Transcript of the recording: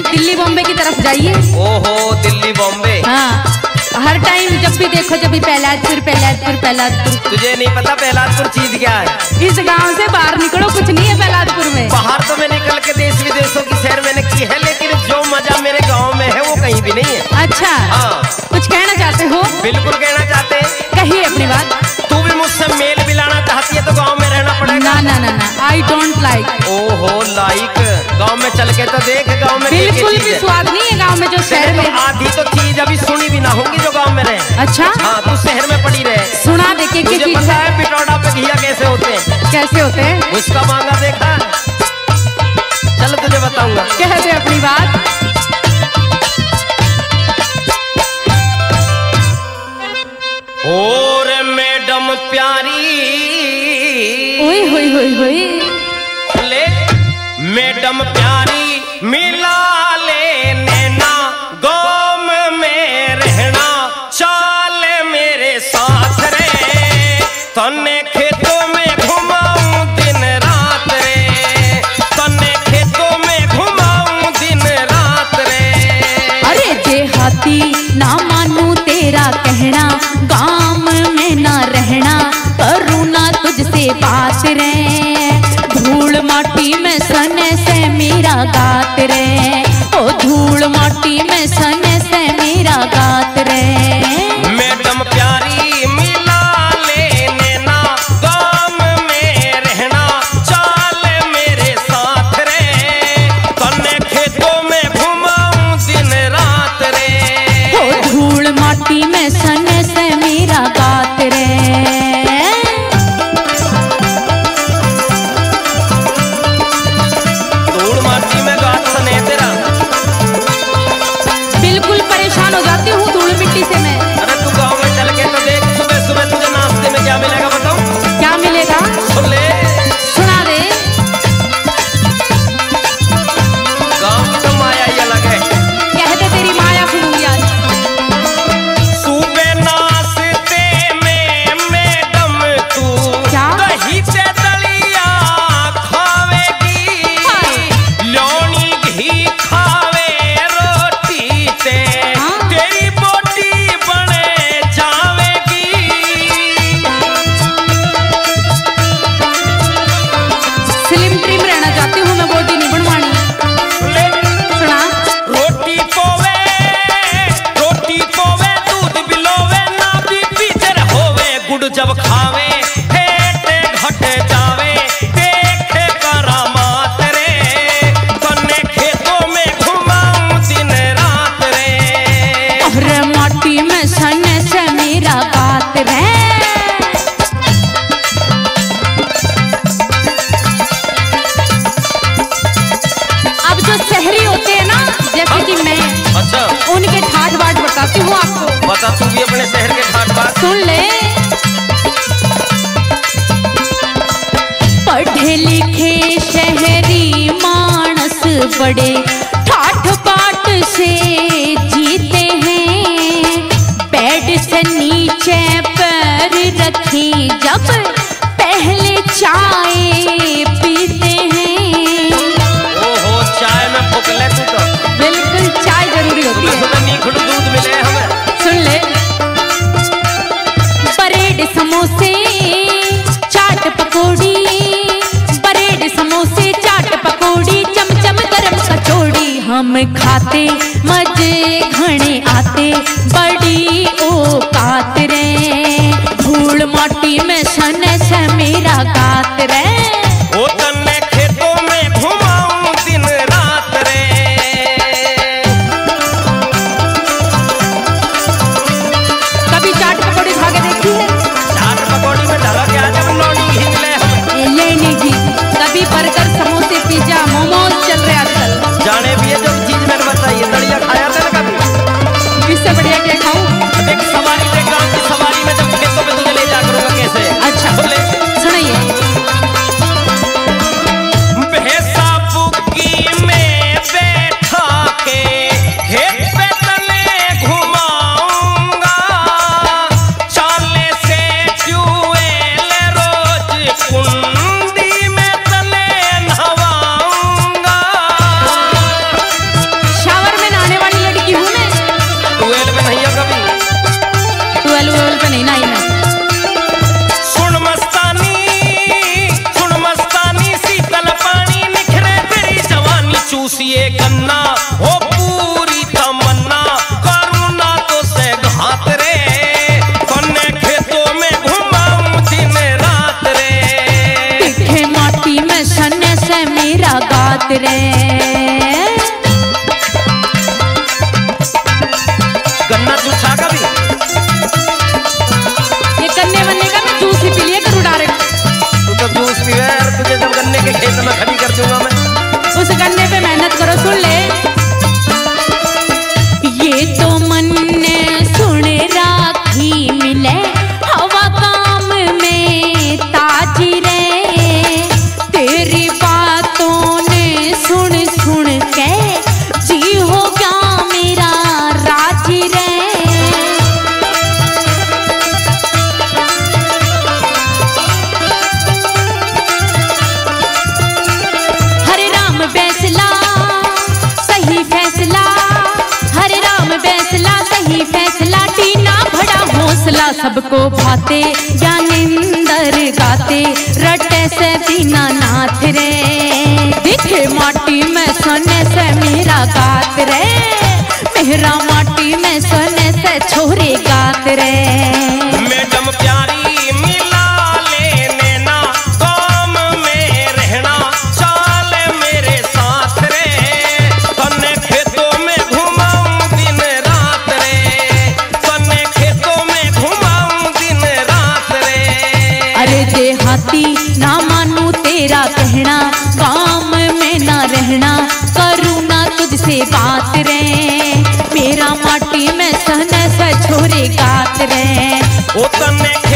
दिल्ली बॉम्बे की तरफ जाइए। ओहो दिल्ली बॉम्बे। हाँ, हर टाइम जब भी देखो जब भी प्रहलादपुर प्रहलादपुर प्रहलादपुर। तुझे नहीं पता प्रहलादपुर चीज क्या है? इस गांव से बाहर निकलो, कुछ नहीं है प्रहलादपुर में। बाहर तो मैं निकल के देश विदेशों की सैर मैंने की है, लेकिन जो मजा मेरे गांव में है वो कहीं भी नहीं है। अच्छा, हाँ। कुछ कहना चाहते हो? बिल्कुल कहना चाहते हैं। कहिए अपनी बात। तू भी मुझसे मेल मिलाना चाहती है तो गांव में रहना पड़ेगा। ना ना ना ना, आई डोंट लाइक। ओहो लाइक, गांव में चल के तो देख, गांव में बिल्कुल भी स्वाद नहीं है गांव में जो शहर में। आधी तो चीज अभी सुनी भी ना होंगी जो गांव में रहे। अच्छा हाँ, तू शहर में पड़ी रहे। सुना देखे तुझे चीज पता है पिटौड़ा पे घिया कैसे होते हैं? कैसे होते हैं? उसका मांगा देखा? चल तुझे बताऊंगा। कह दे अपनी बात। और मैडम प्यारी, ओए होए होए होए, ले मैडम प्यारी मिला ले नैना, गाँव में रहना चाल मेरे साथ रे, तन्ने खेतों में घुमाऊं दिन रात रे, तन्ने खेतों में घुमाऊं दिन रात रे। अरे देहाती ना मानू तेरा कहना, गाँव में ना रहना, करूँ ना तुझसे बात रे, धूल माटी में सने से मेरा गात रे, ओ धूल माटी में सने से मेरा गात रे। मैडम प्यारी मिला ले नैना, गाँव में रहना चाल मेरे साथ रे, तन्ने खेतों में घुमाऊं दिन रात रे, ओ धूल माटी में सने से मेरा गात रे। धूल माटी में गात सने तेरा? बिल्कुल परेशान हो जाती हूँ धूल मिट्टी से मैं। अरे तू गाँव में चल के तो देख, सुबह सुबह तुझे नाश्ते में क्या मिलेगा बताऊं? क्या मिलेगा? सुन ले, सुना दे। गाँव की तो माया ही अलग है। कह दे तेरी माया सुनूंगी आज। सुबह नाश्ते में मैडम तू क्या? दही से दलिया खावेगी, लौनी घी खावे रोटी से, हाँ। तेरी बोटी बने जावेगी। स्लिम ट्रिम रहना चाहती हूँ मैं, बॉडी नहीं बनवानी। ले, सुना। रोटी पोवे दूध बिलोवे, ना भी पीछे होवे, गुड़ जब खावे हेटे घट जावे, देखे करामात रे, तन्ने खेतों में घुमाऊं दिन रात रे। अरे माटी में सने से मेरा गात रे। अब जो शहरी होते हैं ना, जैसे कि मैं, अच्छा उनके ठाठ बाट बताती हूँ आपको, बता, तू भी अपने शहर के ठाट बात। सुन ले। पढ़े लिखे शहरी मानस बड़े ठाठ बाट से जीते हैं, बेड से नीचे पैर रखे जब पहले चाय पीते हैं। ओहो चाय में फूक ले तू तो। बिल्कुल चाय जरूरी होती सुबह है। सुबह नीखुड़ दूध मिले हमें। सुन ले। ब्रेड समोसे चाट पकौड़ी, ब्रेड समोसे चाट पकौड़ी, चमचम गरम कचौड़ी, हम खाते मजे घने आते, बड़ी औकात रे, धूल माटी में सने से मेरा गात रे। ओ तन्ने खेतों में घुमाऊं दिन रात रे। कभी चाट पकौड़ी खा के देखी है? चाट पकौड़ी में ढला के आ जब लौनी घी मिले हमें। ये नहीं घी, कभी बर्गर समोसे पिज्जा मोमोज चल रहे आजकल। जाने भी है जो चीज मैंने बताई है, दलिया खाया था ना कभी? इससे बढ़िया क्या खाऊं? देख सवारी देख, गाँव की सवारी में जब खेतों में तुझे ले जा करूंगा कैसे। अच्छा सुन ले। सुनिए। गन्ना हो पूरी तमन्ना, करुणा तो से घात रे, कन्ने खेतों में घुमाऊं दिन रात रे। दिखे माटी में सने से मेरा गात रे। गन्ना जूसा का भी ये गन्ने वन्ने का मैं जूस ही पी लिया करूँ डायरेक्ट। तू तो जूस पीवे यार, तुझे जब गन्ने के खेत में खड़ी कर दूंगा मैं। उस गन्ने पे मेहनत करो, सुन ले। ये तो मन ने सुन राखी मिले हवा काम में ताजी रे, तेरी बातों ने सुन सुन के जी हो गया मेरा राजी रे। हरे राम फैसला सही फैसला, हरे राम फैसला सही फैसला, टीना बड़ा हौसला सबको भाते, ज्ञानेंदर गाते रटे से दीनानाथ रे। दिखे माटी में सोने से मेरा गात रे, मेरा माटी में सोने से छोरे गात रे। मैडम प्यारी मिला लेने ना, काम में रहना चाल मेरे साथ रे, कन्ने खेतों में घुमाऊं दिन रात रे, कन्ने खेतों में घुमाऊं दिन रात रे। अरे देहाती ना मानू तेरा कहना, काम में ना रहना, करूँ ना तुझसे बात रे, मेरा माटी में सहने से छोरे गात रे। ओ तन्ने